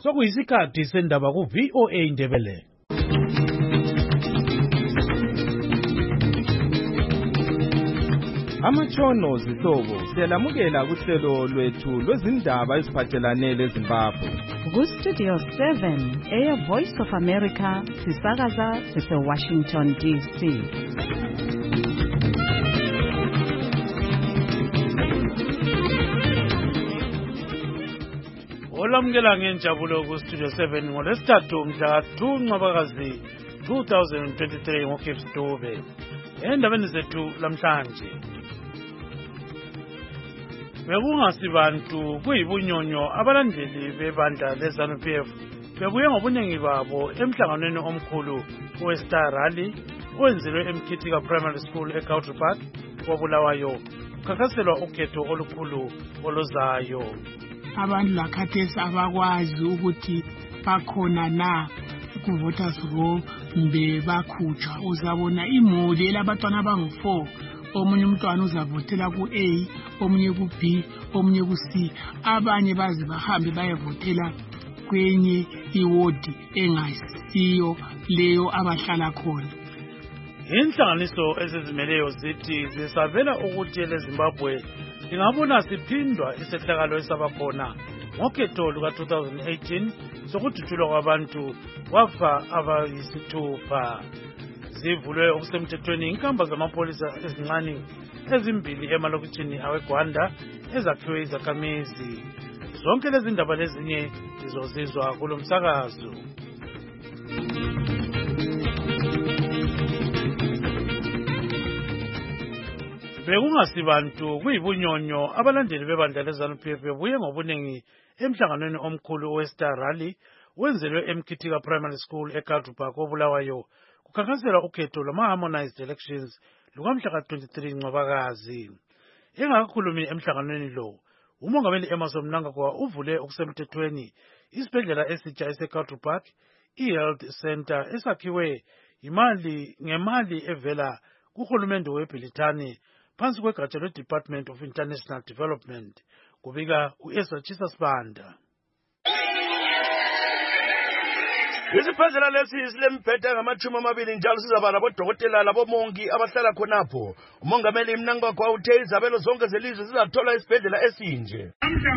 sokuyisikhathi sendaba ku VOA Ndebele. Amatshono zihlobo siyalamukela kuhlelo lwethu lwezindaba eziphathelane leZimbabwe. Ku-Studio 7 Air Voice of America sisakaza sise-Washington DC. Olamukela ngenjabulo ku-Studio 7 ngolwesithathu mhla 2 Ncwabakazi 2023 ngoKeith Dube. Endabeni zethu lamhlanje, bekungasibantu kuyibunyonyo abalandeli bebandla leZANU-PF bebuye ngobuningi babo emhlanganweni omkhulu we-Star Rally owenzelwe eMkhitika Primary School eCountry Park koBulawayo, kukhankaselwa ukhetho olukhulu oluzayo. Abantu lakhathesi abakwazi ukuthi bakhona na ku-voters roll mbe bakhutshwa. Uzabona imuli elabantwana abangu-4, omunye umntwana uzavotela ku-A, omunye ku-B, omunye ku-C. Abanye baze bahambe bayevotela kwenye iwodi engasiyo leyo abahlala khona. Inhlanganiso ezizimeleyo zithi zisabela ukuthi leZimbabwe ingabona siphindwa isehlakalo esabakhona ngokhetho luka-2018 sokudutshulwa kwabantu kwafa abayisithupha. Zivulwe okusemthethweni inkamba zamapholisa ezincane ezimbili emalokitshini aweGwanda ezakhiwe izakhamizi. Zonke lezi ndaba lezinye zizozizwa kulo msakazo. Bekungasibantu kuyibunyonyo abalandeli bebandla leZANU-PF bebuye ngobuningi emhlanganweni omkhulu we-Star Rally wenzelwe eMkhitika Primary School eCountry Park koBulawayo, kukhankaselwa ukhetho lwama-harmonized elections lukamhla ka-23 Ncwabakazi. Engakakhulumi emhlanganweni lo, umongameli Emmerson Mnangagwa uvule okusemthethweni isibhedlela esitsha eseCountry Park, i-Health Center esakhiwe ngemali evela kuhulumende weBrithani phansi kwegatsha lwe-Department of International Development, kubika u-Ezra Chisasibanda. Isibhedlela lesi silembheda ngama-20 njalo sizaba labodokotela labomongi abahlala khonapho. Umongameli Mnangagwa uthe izabelo zonke zelizwe zizathola isibhedlela esinje.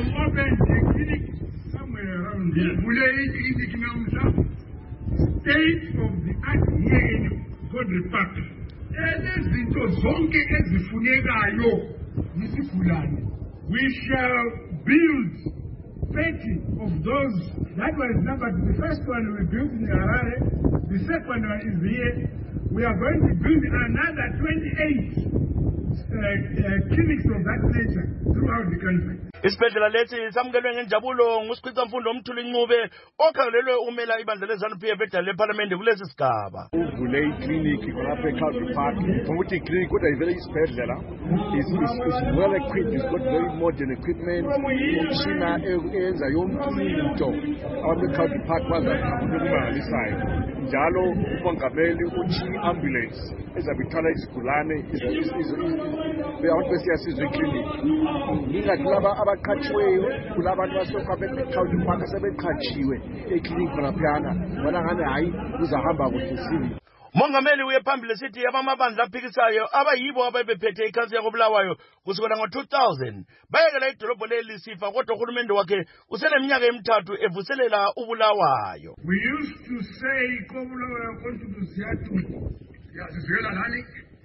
State of the art here in Country Park. Lezinto zonke ezifunekayo yisigulane. We shall build 30 of those. That was numbered. The first one we built in Harare. The second one is here. We are going to build another 28 clinics of that nature throughout the country. Isibhedlela lesi samukelwe ngenjabulo nguSikhwicamfundo Mthuli Ncube okhangelelwe umela ibandla leZANU-PF edala leParliament kulesi sigaba. Uvule iklinikhi khonapha eCountry Park. Ukuthi iklinikhi kodwa ivele isibhedlela is well equipped, it's got very modern equipment, imishina eyenza yonke into abantu eCountry Park bazakhamba okumangalisayo. Njalo umongameli uthi ambulance ezabithwala izigulane abantu besiyasizwa eklinikhi. Ningathi laba abaqhatshiweyo kulabantu basoka beCountry Park sebeqhatshiwe eklinikhi khonaphana bona ngane hayi uzahamba kuhle sini. Mongameli uye phambili sithi abamabandla aphikisayo abayibo ababephethe ikhansi yakoBulawayo kusukela ngo-2000 bayekela idolobho leli sifa, kodwa uhulumende wakhe useneminyaka emithathu evuselela uBulawayo. We used to say koBulawayo kontudusi yathu yasizwela lani.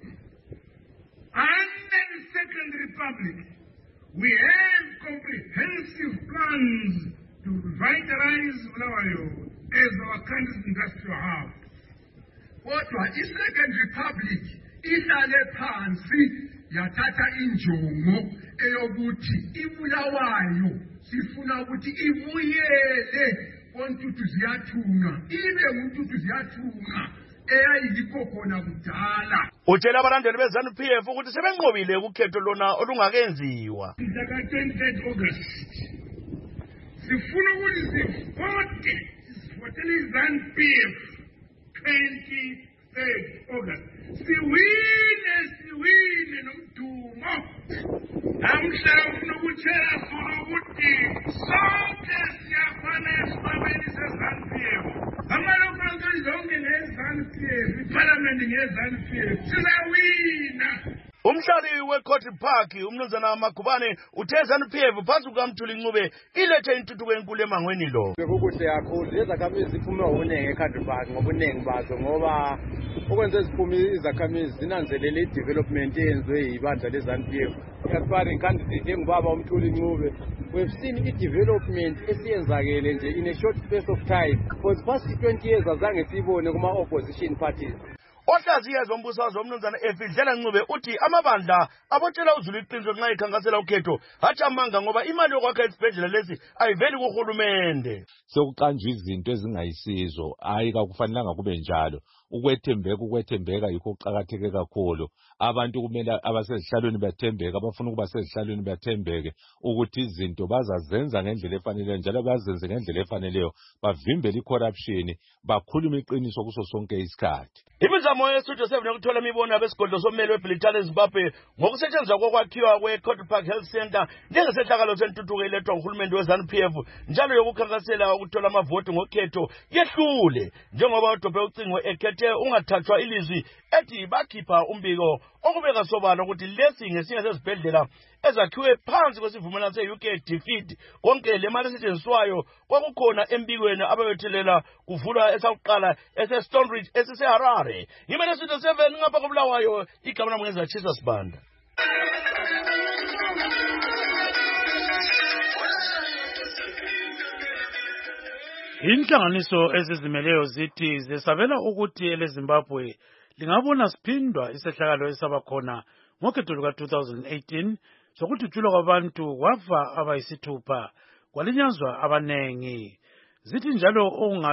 Under the Second Republic, we have comprehensive plans to revitalize Bulawayo as our country's industrial hub. Kodwa i-Second Republic ihlale phansi yathatha injongo eyokuthi iBulawayo sifuna ukuthi ibuyele kontuthu ziyathunga, ibe nguntuthu ziyathunga eyayikho khona kudala. Utshela abalandeli beZANU-PF ukuthi sebenqobile ukhetho lona olungakenziwa. Mhla 23 August sifuna ukuthi sivotele iZANU-PF 23 August. Siwine nomdumo. Namhla ufuna ukutshela ukuthi sonke siyafana esibabeni ngezanifile sizawina. Umhlali weCourt Park umnumzana Magubane uthe ZANU-PF phansi kukaMthuli Ncube ilethe intuthuko enkulu emangweni lo. Bekukuhle kakhulu lezakhamizi ziphume ngobunengi eCourt Park ngobunengi bazo ngoba okwenza ziphuma izakhamizi zinanzelele i-development eyenziwe yibandla leZANU-PF. As far as candidate engubaba uMthuli Ncube, we've seen i-development esiyenzakele nje in a short space of time. For the past 20 years azange siyibone kuma-opposition parties. Ohlaziya zombusazwe umnumzana Efidlela Ncube uthi amabandla abotshela uZulu iqiniso nxa ikhankasela ukhetho hathi amanga ngoba imali yokwakha isibhedlela lesi ayiveli kuhulumende. Sekuqanjwe izinto ezingayisizo hayi kakufanelanga kube njalo. Ukwethembeka yikho kuqakatheke kakhulu. Abantu kumele abasezihlalweni bathembeke, abafuna ukuba sezihlalweni bathembeke ukuthi izinto bazazenza ngendlela efaneleyo njalo bazenze ngendlela efaneleyo, bavimbele icorruption, bakhuluma iqiniso kuso sonke isikhathi. Imizamo yeStudio 7 yokuthola imibono yabesigodlo sommeli weBrithani eZimbabwe ngokusetshenziswa kokwakhiwa kweCourt Park Health Center njengesehlakalo sentuthuko elethwa nguhulumende weZANU-PF njalo yokukhankasela ukuthola amavoti ngokhetho yehlule njengoba udobhe ucingo ekhethe ungathathwa ilizwi ethi bakhipha umbiko okubeka sobala ukuthi lesi ngesinye sezibhedlela ezakhiwe phansi kwesivumelwano se-UK defeat konke le mali esetshenziswayo kwakukhona embikweni ababethelela kuvulwa esakuqala ese-Stone Ridge esiseHarare. Imele Studio 7 ngapha koBulawayo igama lami ngezatshisa Sibanda. Inhlanganiso ezizimeleyo zithi zesabela ukuthi eleZimbabwe lingabona siphindwa isehlakalo esabakhona ngokhetho luka-2018 sokuthutshulwa kwabantu kwafa abayisithupha kwalinyazwa abanengi. Zithi njalo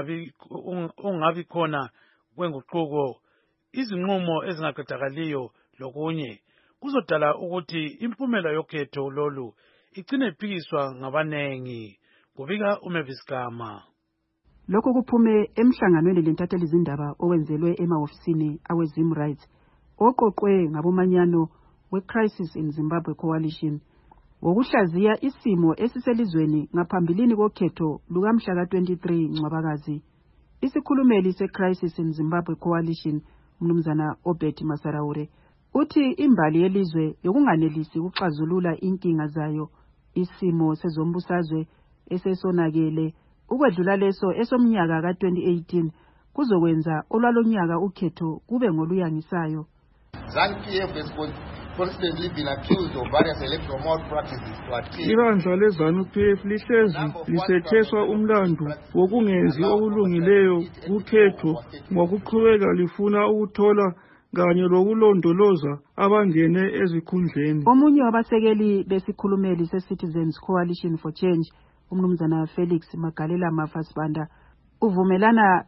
ongabi khona kwenguquko izinqumo ezingaqedakaliyo lokunye kuzodala ukuthi impumela yokhetho lolu igcine iphikiswa ngabanengi. Kubika uMavis Gama. Lokho kuphume emhlanganweni lentatheli izindaba owenzelwe emahofisini aweZim Rights oqoqwe ngabomanyano we-Crisis in Zimbabwe Coalition wokuhlaziya isimo esiselizweni ngaphambilini kokhetho lukamhla ka-23 Ncwabakazi. Isikhulumeli se-Crisis in Zimbabwe Coalition umnumzana Obert Masaraure uthi imbali yelizwe yokunganelisi ukuxazulula inkinga zayo isimo sezombusazwe esesonakele ukwedlula leso esomnyaka ka-2018 kuzokwenza olwalonyaka ukhetho kube ngoluyangisayo. ZANU-PF has constantly been accused of various electoral malpractices. Ibandla leZANU-PF lihlezi lisetheswa umlando wokungenzi okulungileyo kukhetho ngokuqhubeka lifuna ukuthola kanye lokulondoloza abangene ezikhundleni. Omunye wabasekeli besikhulumeli se-Citizens Coalition for Change umnumzana Felix Magalela Mafasibanda uvumelana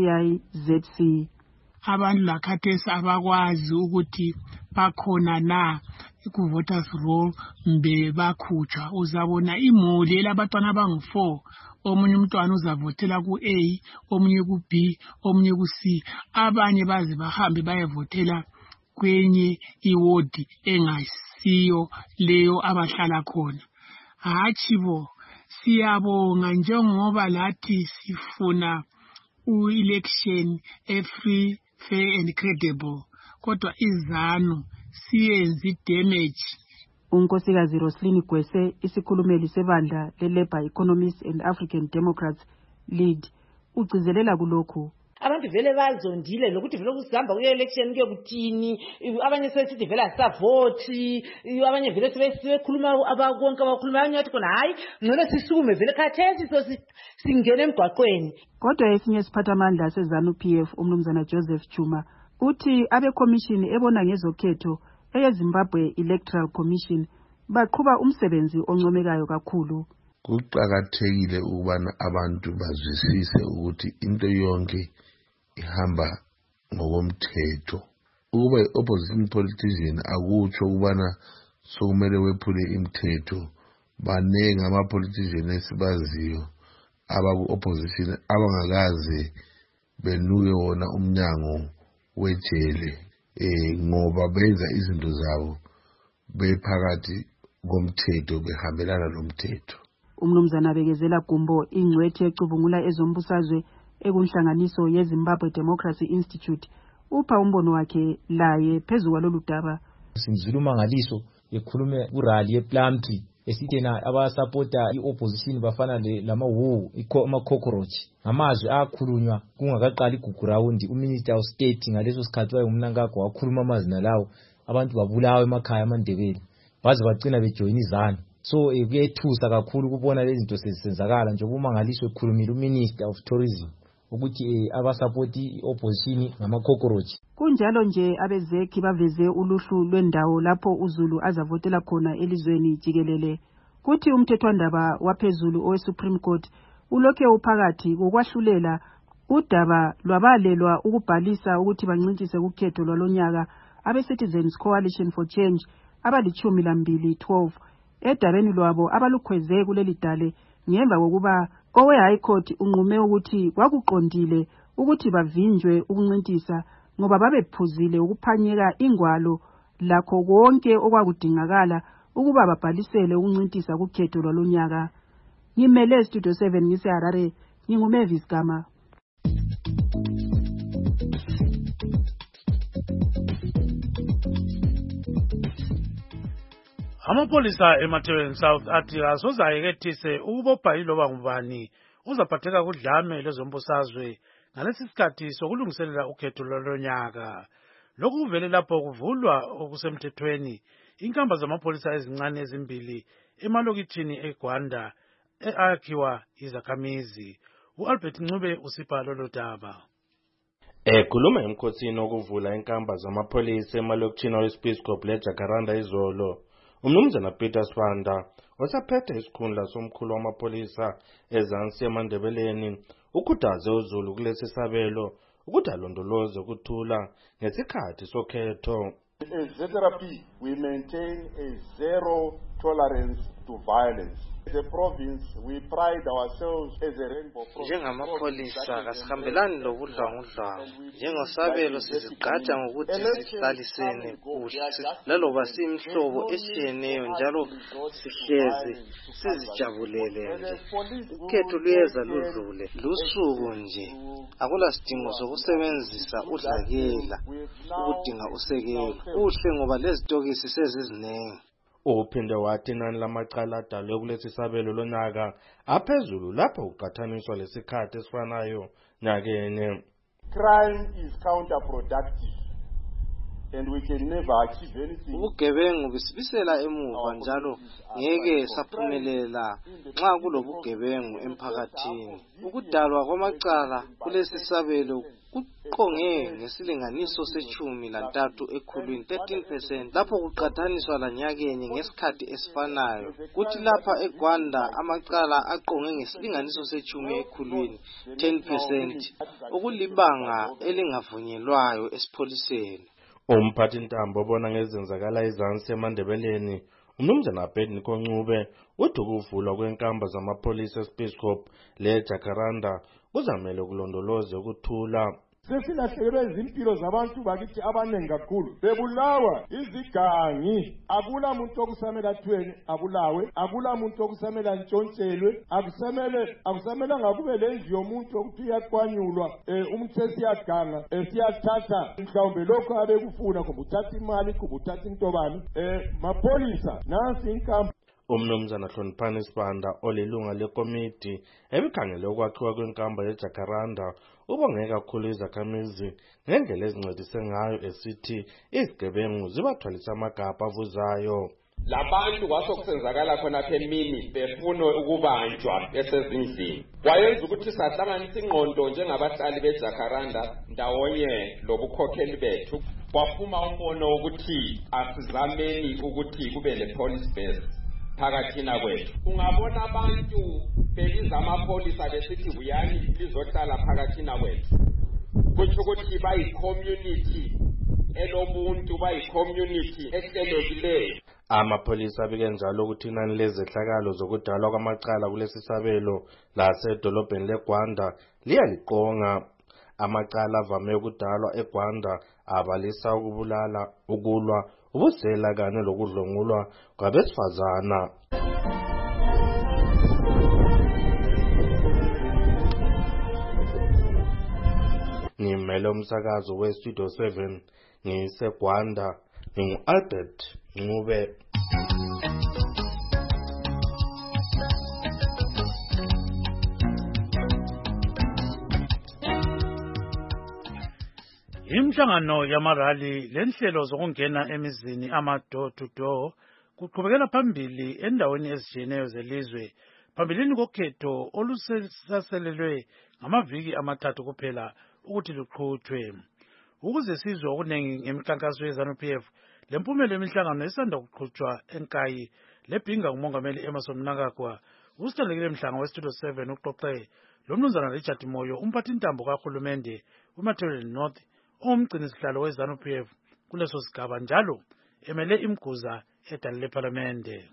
labe-CIZC. Abantu lakhathesi abakwazi ukuthi bakhona na ku-voters roll mbe bakhutshwa. Uzabona imuli elabantwana abangu-4, omunye umntwana uzavotela ku-A, omunye ku-B, omunye ku-C. Abanye baze bahambe bayevotela kwenye iwodi engasiyo leyo abahlala khona. Hatshi bo, siyabonga njengoba lathi sifuna u-election free, fair and credible. Kodwa izanu siyenzi damage. Unkosikazi Roslyn Gwese isikhulumeli sebandla le-Labour Economists and African Democrats League ugcizelela kulokhu. Abantu vele bazondile lokuthi vele kusihamba kuye-election kuye kuthini, abanye sesithi vele asisavoti, abanye vele sebekhuluma abakonke abakhuluma abanye bathi khona hayi ngcono sisukume vele khathesi singene emgwaqweni. Kodwa esinye isiphathamandla seZANU-PF umnumzana Joseph Chuma uthi abekhomishini ebona ngezokhetho eyeZimbabwe Electoral Commission baqhuba umsebenzi oncomekayo kakhulu. Kuqakathekile ukubana abantu bazwisise ukuthi into yonke ihamba ngokomthetho. Ukuba opposition politician akutsho ukubana sokumele wephule imithetho. Banenge ama-politician esibaziyo abaku-opposition abangakaze benuke wona umnyango wejele ngoba benza izinto zabo bephakathi komthetho behambelana nomthetho. Umnumzana Bekezela Gumbo ingcwethi ecubungula ezombusazwe ekunhlanganiso yeZimbabwe Democracy Institute upha umbono wakhe laye phezu kwalolu daba. Sinzulu Mangaliso ekhulume kurally ePlumtree esithi na abasupporta iopposition bafana lamawu ama-cockroach ngamazwi akhulunywa kungakaqali igugrawundi. uMinister of State ngaleso sikhathi wayengumnankagwa wakhuluma amazina lawo, abantu babulawa emakhaya amaNdebele baze bagcina bejoyina izanu. So kuyethusa kakhulu ukubona lezi zinto sezisenzakala njengoba uMangaliso ekhulumile uMinister of Tourism ukuthi abasupporti iopposition ngama-cockroach. Kunjalo nje abezekhi baveze uluhlu lwendawo lapho uZulu azavotela khona elizweni jikelele. Kuthi umthethwandaba waphezulu owe-Supreme Court ulokhe uphakathi kokwahlulela udaba lwabalelwa ukubhalisa ukuthi bancintise kukhetho lwalonyaka abe-Citizens Coalition for Change abali-12 edabeni lwabo abalukhweze kuleli dale ngemva kokuba owe-High Court unqume ukuthi kwakuqondile ukuthi bavinjwe ukuncintisa ngoba babephuzile ukuphanyeka ingwalo lakho konke okwakudingakala ukuba babhalisele ukuncintisa kukhetho lwalonyaka. Ngimele Studio 7 ngiseHarare, nginguMavis Gama. Amapolisa eMathebeni South athi azozayekethise ukubopha iloba ngubani uzaphatheka kudlame lezombusazwe ngalesi sikhathi sokulungiselela ukhetho lwalonyaka. Lokhu kuvele lapho kuvulwa okusemthethweni inkamba zamapolisa ezincane ezimbili emalokitshini eGwanda eakhiwa izakhamizi. uAlbert Ncube usipha lolo daba. Ekhuluma emkhotsini okuvula inkamba zamapolisa emalokitshini weSpeedcorp leJacaranda izolo, uMnumzana Peter Sibanda osaphethe isikhundla somkhulu wamapolisa ezansi eMandebeleni ukhuthaze uZulu kulesi sabelo ukuthi alondoloze ukuthula ngesikhathi sokhetho. As ZRP, we maintain a zero tolerance to violence. As a province, we pride ourselves as a rainbow province. Njengamapholisa kasihambelani lobudlwangudlwangu. Njengosabelo sizigqaja ngokuthi sihlalisene kuhle laloba siyimhlobo eshiyeneyo njalo sihlezi sizijabulele nje. Ukhetho luyeza ludlule lusuku nje. Akula sidingo sokusebenzisa udlakela ukudinga usekelo. Kuhle ngoba lezitokisi sezizinengi. Uphinde wathi inani lamacala adalwe kulesi sabelo lonyaka aphezulu lapho kuqhathaniswa lesikhathi esifanayo nyakeni. Crime is counterproductive and we can never achieve anything. Ubugebengu bisibisela emuva njalo ngeke saphumelela nxa kulobugebengu emphakathini. Ukudalwa kwamacala kulesi sabelo kuqonge ngesilinganiso se-13 ekhulwini 13% lapho kuqhathaniswa lanyakeni ngesikhathi esifanayo. Kuthi lapha eGwanda amacala aqonge ngesilinganiso se-10 ekhulwini 10%, okulibanga elingavunyelwayo esipholiseni. Umphathintambo obona ngezenzakala ezansi eMandebeleni uMnumzana Abednego Ncube uthi ukuvulwa kwenkamba zamapolisa eSpeedcorp leJacaranda kuzamele kulondoloze ukuthula. Sesilahlekelwe izimpilo zabantu bakithi abanengi kakhulu, bebulawa izigangi. Akula muntu okusamela thweni abulawe, akula muntu okusamela ntshontshelwe, akusamela ngakube lendlu yomuntu ukuthi iyakwanyulwa umuntu siyaganga siyathatha mhlawumbe lokho abekufuna kubuthatha imali kubuthatha intobani. Mapolisa nansi inkamba. uMnumzana Hloniphani Sibanda olilunga lekomiti ebikhangele ukwakhiwa kwenkamba yeJacaranda ubonge kakhulu izakhamizi ngendlela ezincedise ngayo esithi izigebengu zibathwalisa amagabha avuzayo. Labantu kwasokusenzakala khona phemini befuna ukubanjwa esezindlini. Wayenza ukuthi sahlanganisa ingqondo njengabahlali beJacaranda ndawonye lobukhokheli bethu. Kwaphuma umbono ukuthi asizameni ukuthi kube le-police base phakathina kwethu. Ungabona abantu beliza amapolisa besithi buyani lizohlala phakathina kwethu. Kuthi ukuthi bayi-community elobuntu, bayi-community ehlelekileyo. Amapolisa abike njalo ukuthi inani lezehlakalo zokudalwa kwamacala kulesi sabelo lasedolobheni leGwanda liyaliqonga. Amacala avame ukudalwa eGwanda abalisa ukubulala, ukulwa, ubusela kanye lokudlwengulwa kwabesifazana. Nime ngivumele umsakazo weStudio 7 ngiseGwanda ngingu-Albert Ncube. Imhlangano yamarali lenhlelo zokungena emizini ama-door to door kuqhubekela phambili endaweni ezijiyeneyo zelizwe phambilini kokhetho olusaselelwe ngamaviki amathathu kuphela ukuthi luqhutshwe. Ukuze sizwe okunengi ngemikhankaso ye-ZANU-PF lempumela yemihlangano isanda kuqhutshwa eNkayi lebhinga ngumongameli Emmerson Mnangagwa, usithandekile mhlanga weStudio 7 uxoxe lomnumzana Richard Moyo, umphathintambo kahulumende uMatabeleland North ongumgcinisihlalo we-ZANU-PF kuleso sigaba njalo emele imguza edale lephalamende.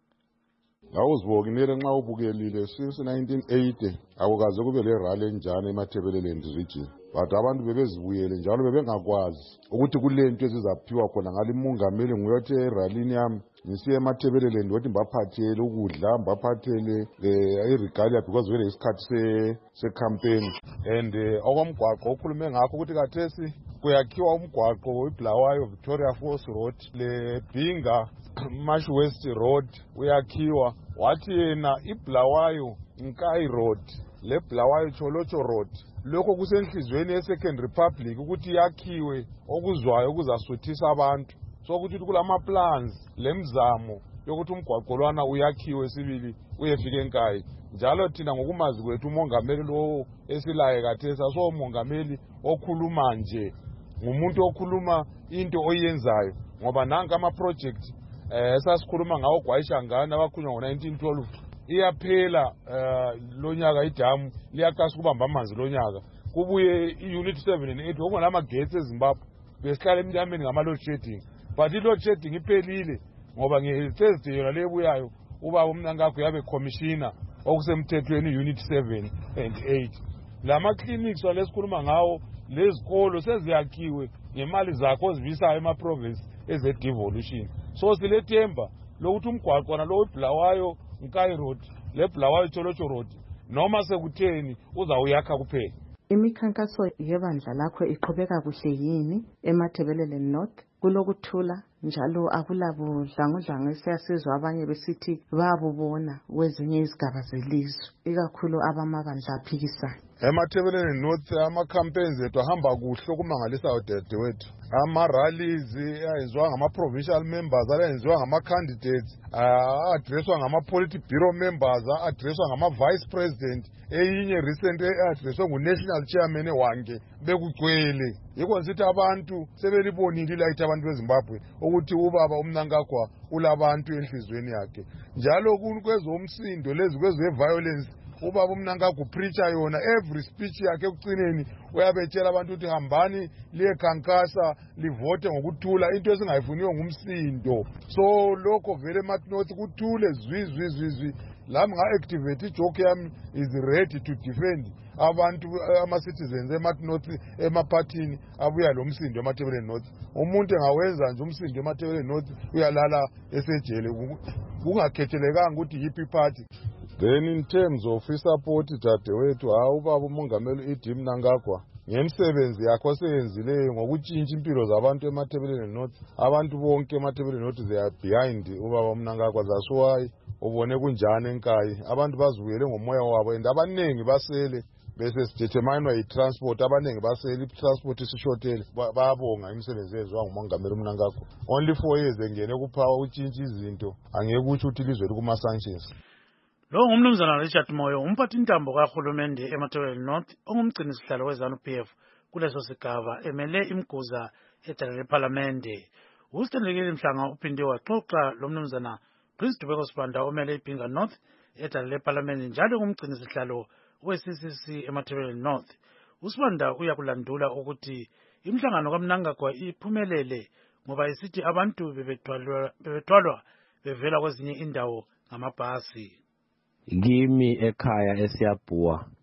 Ngawuzibonile nxa ubukelile since 1980 akukaze kube le rally enjani eMatabeleland region, but abantu bebezibuyele njalo bebengakwazi ukuthi kulento ezizaphiwa khona ngale mongameli nguyothi eralini yami ngisiye eMatabeleland wathi mbaphathele ukudla mbaphathele iregalia because vele isikhathi se-campaign and okomgwaqo ukhulume ngakho ukuthi kathesi kuyakhiwa umgwaqo iBulawayo Victoria Falls Road leBhinga Marsh West Road uyakhiwa, wathi yena iBulawayo Nkayi Road leBulawayo Cholocho Road lokho kusenhlizweni ye-Second Republic ukuthi yakhiwe okuzwayo okuzasuthisa abantu. So ukuthi kulama plans lemzamo yokuthi umgwaqo lwana uyakhiwe sibili uyefika eNkayi. Njalo thina ngokumazi kwethu umongameli lo esilaye kathesa so umongameli okhuluma nje, ngumuntu okhuluma into oyenzayo, ngoba nanka ama project esasikhuluma ngawo Gwayishangana abakhunywa ngo1912 iyaphela lonyaka idamu liyakasa kubamba amanzi lonyaka, kubuye iunit 7 and 8 okunama gates eZimbabwe besihlala emnyameni ngama load shedding, but i load shedding iphelile ngoba ngeThursday yona lebuyayo ubaba uMnangagwa yabe commissioner okusemthethweni unit 7 and 8. Lama clinics walesikhuluma ngawo lezikolo seziyakhiwe ngemali zakho ozivisayo ema-province eze-devolution. So silethemba lokuthi umgwaqo nalo iBulawayo Nkayi Road leBulawayo Cholocho Road noma sekutheni uzawuyakha kuphela. Imikhankaso yebandla lakho iqhubeka kuhle yini eMatabeleland North? Kulokuthula njalo akulabudlangudlangu esiyasizwa abanye besithi babubona kwezinye izigaba zelizwe, ikakhulu abamabandla aphikisayo. eMatabeleland North ama-campaigns ethu ahamba kuhle okumangalisayo dadewethu. Ama-rallies ayenziwa ngama-provincial members, ayenziwa ngama-candidates, a-addresswa ngama-politburo members, a-addresswa ngama-vice president, eyinye recent e-addresswa ngu-national chairman ewange bekugcwele. Yikho nsithi abantu sebelibonile ilayithi abantu beZimbabwe ukuthi ubaba uMnangagwa ulabantu enhlizweni yakhe. Njalo kwezomsindo lezi kwezeviolence ubaba uMnangagwa upreacher yona every speech yakhe ekucineni uyabetshela abantu ukuthi hambani liyekhankasa livote ngokuthula, into esingayifuniyo ngumsindo. So lokho vele eMatabeleland kuthule zwi. Lami nga-activate ijoke yami is ready to defend abantu ama-citizens eMatabeleland emaphathini abuya lo msindo eMatabeleland North. Umuntu engawenza nje umsindo eMatabeleland North uyalala esejele kungakhethelekanga ukuthi yiphi party. Then in terms of support dadewethu, ubaba umongameli Idi Mnangagwa ngemisebenzi yakho oseyenzileyo ngokutshintsha impilo zabantu eMatabeleland North, abantu bonke eMatabeleland North they are behind ubaba uMnangagwa. That's why ubone kunjani eNkayi abantu bazibuyele ngomoya wabo and abaningi basele bese sidetermine i-transport, abaningi basele i-transport isishotele. Bayabonga imisebenzi eyenziwa ngumongameli uMnangagwa. Only 4 years engene kuphawa utshintsha izinto, angeke uthi ilizwe likuma-sanctions. Lo ngumnumzana Richard Moyo, umphathintambo kahulumende eMatabeleland North ongumgcinisihlalo we-ZANU-PF kuleso sigaba emele imguza edale lephalamende. Usithandekile mhlanga uphinde waxoxa lomnumzana Prince Dubeko Sibanda omele iBhinga North edale lephalamende njalo ngumgcinisihlalo we-CCC eMatabeleland North. Usibanda uyakulandula ukuthi imhlangano kaMnangagwa iphumelele ngoba isithi abantu bebethwalwa bevela kwezinye indawo ngamabhasi. Kimi ekhaya eSiyabhuwa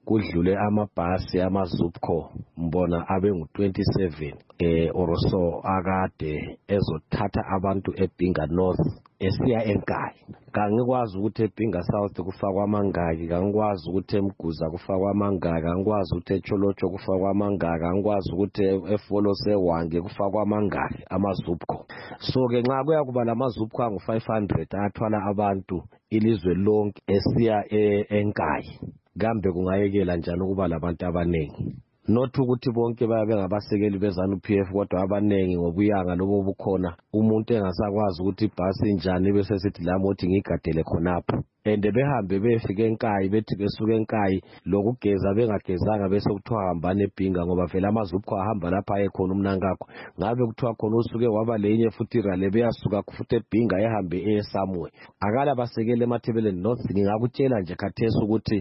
kudlule amabhasi amaZupco mbona abe ngu27 or so akade ezothatha abantu eBhinga North esiya eNkayi. Kangikwazi ukuthi eBhinga South kufakwa amangaki, kangikwazi ukuthi eMguza kufakwa amangaki, kangikwazi ukuthi eCholotsho kufakwa amangaki, kangikwazi ukuthi eFolo seWange kufakwa amangaki amaZupco. So ke nxa kuya kuba lamazupco angu500 athwala abantu ilizwe lonke esiya eNkayi, kambe kungayekela njani ukuba labantu abanengi? Not ukuthi bonke bayabe ngabasekeli beZANU-PF kodwa abanengi ngobuyanga lobo bukhona umuntu engasakwazi ukuthi ibhasi njani bese sithi lamothi ngigadele khonapho. And behambe befike eNkayi bethi besuke eNkayi lokugeza bengagezanga bese kuthiwa hambane eBhinga ngoba vele amazupco ahamba lapha ayekhona umnankakho. Ngabe kuthiwa khona usuke waba lenye futhi rale beyasuka futhi eBhinga ehambe eSamwe. Akala basekele eMathebeleni North ngingakutshela nje khathesi ukuthi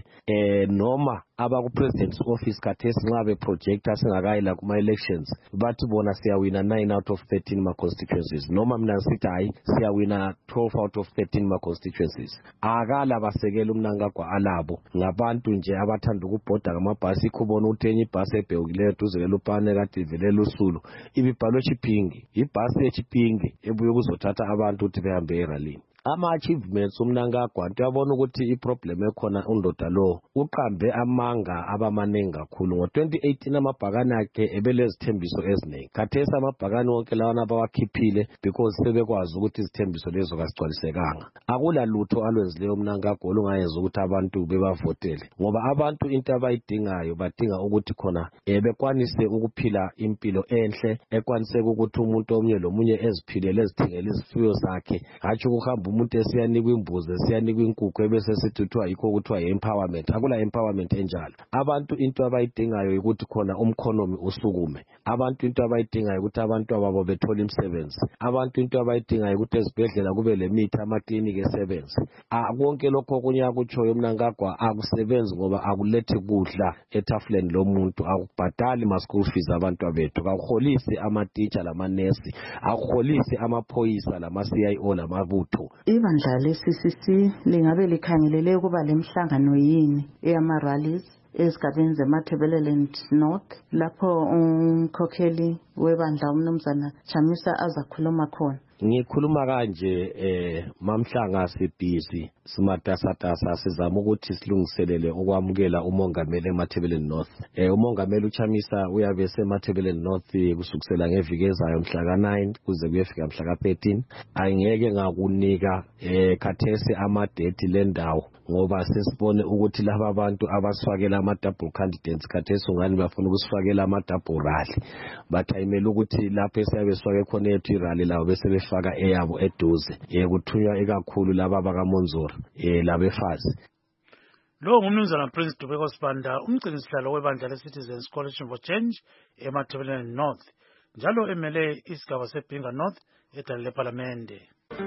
noma abaku president's office khathesi nxa beprojecta singakayila kuma elections bathi bona siyawina 9 out of 13 ma constituencies, noma mina ngithi hayi siyawina 12 out of 13 ma constituencies. Akala basekela umnankagwa alabo ngabantu nje abathanda ukubhoda ngamabhasi. Khubona ukuthi enye ibhasi ebhekukileyo duze lupane kade ivelela usulu ibibhalwe Chipingi, ibhasi yeChipingi ebuye ukuzothatha abantu ukuthi behambe eralini. Ama-achievements umnankagwa uyabona ukuthi iproblem ekhona undoda lo uqambe amanga abamanengi kakhulu. Ngo-2018 amabhakane akhe ebelezithembiso eziningi. Khathesi amabhakane wonke lawana abawakhiphile because sebekwazi ukuthi izithembiso lezo kazigcwalisekanga. Akula lutho alwenzileyo umnankagwa olungayenza ukuthi abantu bebavotele, ngoba abantu into abayidingayo badinga ukuthi khona bekwanise ukuphila impilo enhle, ekwanise ukuthi umuntu omnye lomunye eziphilele ezithengele izifuyo zakhe, hatshi ukuhamba umuntu esiyanikwa imbuzi esiyanikwa inkukhu ebese sithuthuwa yikho kuthiwa empowerment. Akula empowerment enjalo. Abantu into abayidingayo ukuthi khona umkhonomi usukume. Abantu into abayidingayo ukuthi abantu ababo bethola imisebenzi. Abantu into abayidingayo ukuthi ezibhedlela kube lemithi, amakliniki esebenzi. Konke lokho okunye akutshoyo umnankagwa akusebenzi ngoba akulethi kudla etafuleni lomuntu, akubhadali ma school fees abantu abethu, akuholisi ama-teacher lamanesi, akuholisi amaphoyisa lama-CIO lamabutho. Ibandla le-CCC lingabe likhangelele ukuba lemhlangano yini eyama-rallies ezigabeni zeMathebeleland North lapho umkhokheli webandla umnumzana Chamisa azakhuluma khona? Ngikhuluma kanje mamhlanga sibhizi simatasatasa sizama ukuthi silungiselele ukwamukela umongameli eMathebeleni North. Umongameli uChamisa uyabe eseMathebeleni North kusukisela ngeviki ezayo mhla ka9 kuze kuyefika mhla ka13. Angeke ngakunika khathesi amadate lendawo ngoba sesibone ukuthi laba abantu abasifakela ama-double candidates khathesi ungani bafuna ukusifakela ama-double rally. Bathayimela ukuthi lapho esiyabe sifake khona yethu irally lawo bese befaka eyabo eduze. Kuthunywa ekakhulu laba bakaMonzora labefazi. Lo ngumnumzana Prince Dubeko Sibanda, umgcinisihlalo webandla le-Citizens Coalition for Change eMathebeleni North, njalo emele isigaba seBhinga North edale lePhalamende.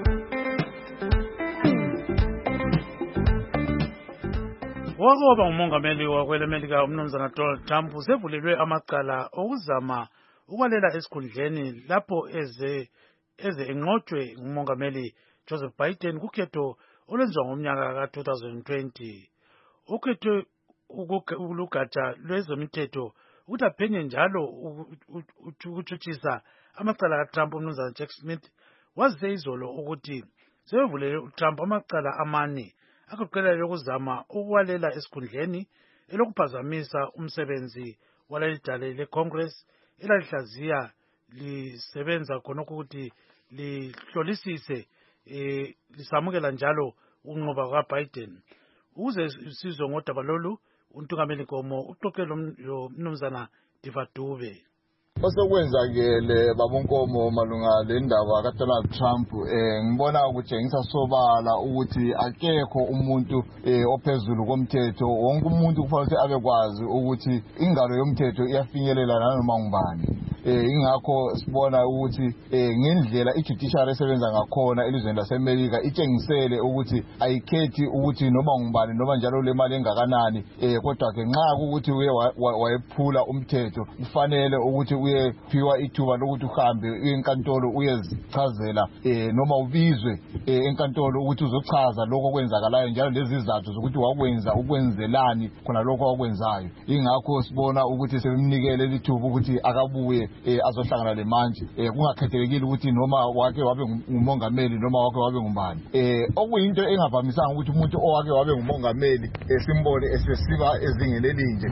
Wakoba umongameli wakwelemelika umnumzana Donald Trump usevulelwe amacala okuzama ukwalela esikhundleni lapho eze enqotshwe ngumongameli Joseph Biden kukhetho olwenziwa ngomnyaka ka-2020. Ukhethwe ulugatsha lwezomithetho ukuthi aphenye njalo ukutshutshisa amacala kaTrump. Umnumzana Jack Smith wazise izolo ukuthi sebevulele uTrump amacala amane agoqela lokuzama ukwalela esikhundleni, elokuphazamisa umsebenzi walalidale leCongress elalihlaziya lisebenza khonokho ukuthi lihlolisise lisamukela njalo ukunqoba kwaBiden. Ukuze sizwe ngodaba lolu, untungameli Nkomo uxoxe lomnumzana Diva Dube. Osekwenzakele babonkomo malunga lendaba kaDonald Trump ngibona ukutshengisa sobala ukuthi akekho umuntu ophezulu komthetho. Wonke umuntu kufanele abekwazi ukuthi ingalo yomthetho iyafinyelela nanoma ngubani. ingakho sibona ukuthi ngendlela ijudiciary esebenza ngakhona elizweni laseMelika itshengisele ukuthi ayikhethi ukuthi noma ngubani noma njalo le mali engakanani kodwa ke nxa ukuthi uye wayephula umthetho kufanele ukuthi uyephiwa ithuba lokuthi uhambe enkantolo uyezichazela noma ubizwe enkantolo ukuthi uzochaza lokho okwenzakalayo njalo lezizathu zokuthi wakwenza ukwenzelani khona lokho wakwenzayo. Ingakho sibona ukuthi sebemnikele lithuba ukuthi akabuye azohlangana lemanje kungakhethelekile ukuthi noma wake wabe ngumongameli noma wake wabe ngubani. Okuyinto engavamisanga ukuthi umuntu owake wabe ngumongameli simbone esesiba ezingeni elinje.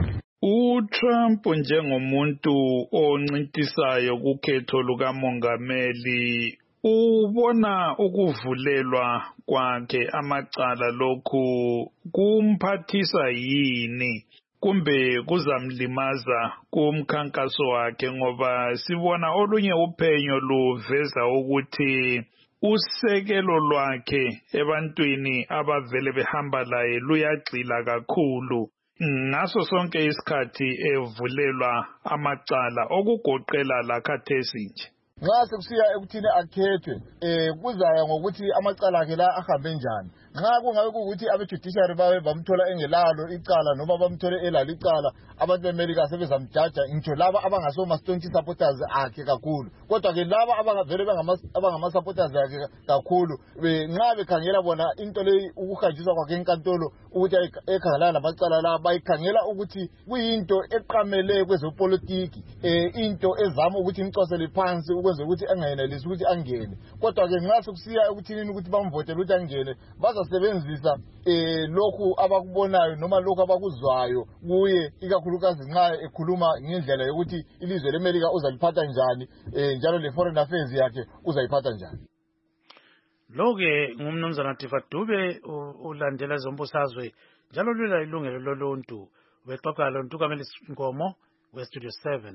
uTrump njengomuntu oncintisayo kukhetho lukamongameli ubona ukuvulelwa kwakhe amacala lokhu kumphathisa yini kumbe kuzamlimaza kumkhankaso wakhe ngoba sibona olunye uphenyo luveza ukuthi usekelo lwakhe ebantwini abavele behamba laye luyagxila kakhulu ngaso sonke isikhathi evulelwa amacala okugoqela lakhathesi nje. Nxa sekusiya ekuthini akhethwe kuzaya ngokuthi amacala akhe la ahambe njani. Nxa kungabe ukuthi abejudiciary babe bamthola engelalo icala noma bamthole elalo icala abantu beMelika sebezamjaja ngitsho laba abangasoma staunch supporters akhe kakhulu kodwa ke laba abangavele bangama supporters akhe kakhulu nxa bekhangela bona into le ukuhanjiswa kwakhe enkantolo ukuthi ekhangelana lamacala la bayikhangela ukuthi kuyinto eqamele kwezopolitiki into ezama ukuthi imcosele phansi ukwenza ukuthi angayenelisi ukuthi angene kodwa ke nxa sekusiya ekuthini ukuthi bamvotele ukuthi angene bazasebenzisa lokhu abakubonayo noma lokhu abakuzwayo kuye ikakhulukazi nxa ekhuluma ngendlela yokuthi ilizwe leMelika uzaliphatha njani njalo le foreign affairs yakhe uzayiphatha njani. Lo-ke ngumnumzana Tifa Dube ulandela zombusazwe njalo lula ilungelo loluntu wexoxa lontukameli Nkomo weStudio 7.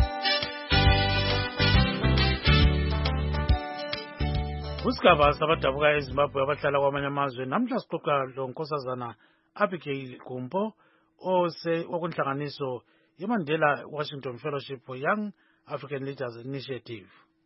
Usigaba sabadabuka eZimbabwe abahlala kwamanye amazwe namhla sixoxa lonkosazana Abigail Gumbo okunhlanganiso yeMandela Washington Fellowship for Young African Leaders Initiative.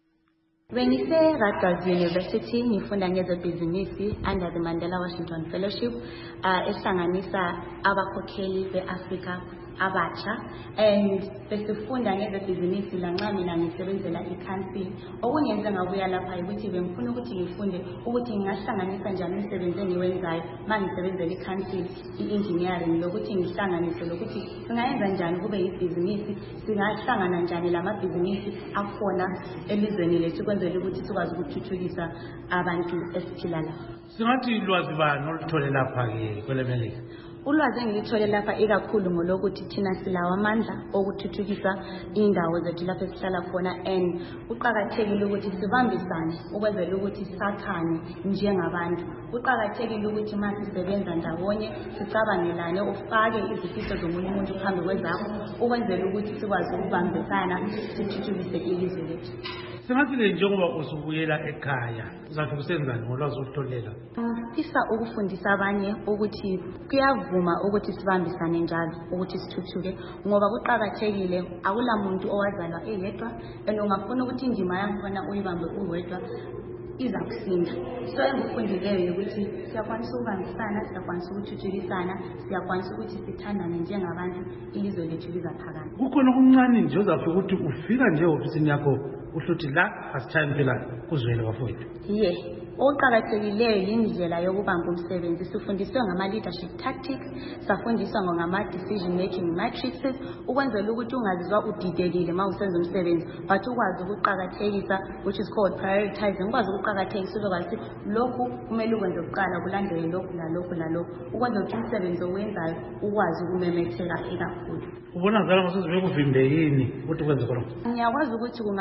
Rutgers University ngifunda ngezebhizinisi under the Mandela Washington Fellowship ehlanganisa abakhokheli beAfrica abatsha and besifunda ngezebhizinisi lanxa mina ngisebenzela iCouncil okungenza ngabuya lapha ukuthi bengifuna ukuthi ngifunde ukuthi ngingahlanganisa njani umsebenzi engiwenzayo mangisebenzela iCouncil iengineering lokuthi ngihlanganise lokuthi singayenza njani kube yibhizinisi singahlangana njani lamabhizinisi akhona elizweni lethu kwenzela ukuthi sikwazi ukuthuthukisa abantu esiphila lapha. Singathi lwazi bani oluthole lapha ke kwelemelika? Ulwazi engilithole lapha ikakhulu ngolokuthi thina silawa amandla okuthuthukisa indawo zethu lapha esihlala khona and uqhakathekile ukuthi sibambisane ukwenzela ukuthi sakhane njengabantu. Uqhakathekile ukuthi masisebenza ndawonye sicabangelane ufake izifiso zomunye umuntu phambi kwezakho ukwenzela ukuthi sikwazi ukubambisana sithuthukise ilizwe lethu. Singathi njengoba usubuyela ekhaya uzathi kusenzani ngolwazi olutholela? Ngifisa ukufundisa abanye ukuthi kuyavuma ukuthi sibambisane njalo ukuthi sithuthuke ngoba kuqhakathekile akula muntu owazalwa eyedwa and ungafuna ukuthi indima yakhona uyibambe uwedwa iza kusinda. So engikufundileyo ukuthi siyakwanisa ukubambisana, siyakwanisa ukuthuthukisana, siyakwanisa ukuthi sithandane njengabantu ilizwe lethu lizaphakama. Kukhona okuncane nje uzafika ukuthi ufika nje ofisini yakho uhluthi la asithanda phela kuzwele bafowethu. Oqhakathekileyo yindlela yokubamba umsebenzi. Sifundiswe ngama-leadership tactics, safundiswa ngama-decision making matrices ukwenzela ukuthi ungazizwa udidekile uma usenza umsebenzi but ukwazi ukuqhakathekisa which is called prioritizing. Ukwazi ukuqhakathekisa uzokwazi lokhu kumele ukwenze kuqala kulandele lokhu lalokhu lalokhu ukwenza ukuthi umsebenzi owenzayo ukwazi ukumemetheka ekakhulu. Ubona ngala masuzibe kuvimbe yini ukuthi kwenze khona? Ngiyakwazi ukuthi kungaba nzima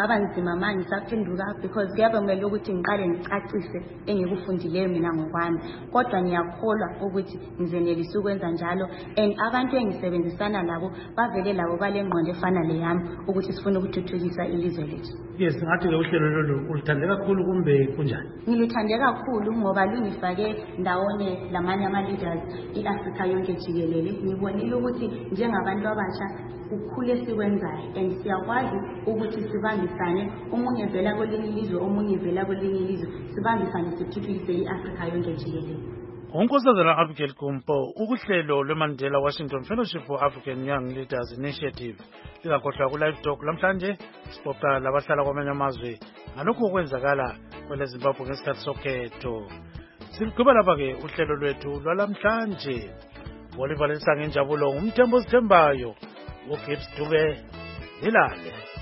nganzima manje ngisaphenduka because kuyabe kumele ukuthi ngiqale ngicacise engikufundileyo mina ngokwami, kodwa ngiyakholwa ukuthi ngizenelisa ukwenza njalo, and abantu engisebenzisana labo bavele labo balengqondo efana leyami ukuthi sifuna ukuthuthukisa ilizwe lethu. Yes, ngathi-ke uhlelo lolu ulithande kakhulu kumbe kunjani? Ngilithande kakhulu ngoba lungifake ndawonye lamanye ama-leaders i-Afrika yonke jikelele. Ngibonile ukuthi njengabantu abasha ukukhule sikwenzayo and siyakwazi ukuthi sibambisane, omunye vela kwelinye ilizwe omunye vela kwelinye ilizwe, sibambisane sithuthukise i-Afrika yonke jikelele. Unkosazana Abigail Gumpo, ukuhlelo lweMandela Washington Fellowship for African Young Leaders Initiative lingakhohlwa ku-Live Talk lamhlanje sipoka labahlala kwamanye amazwe ngalokhu okwenzakala kweleZimbabwe ngesikhathi sokhetho. Sigqiba lapha-ke uhlelo lwethu lwalamhlanje. Oliver Lesange Njabulo, umthembu osithembayo, uGibbs Dube, nilale.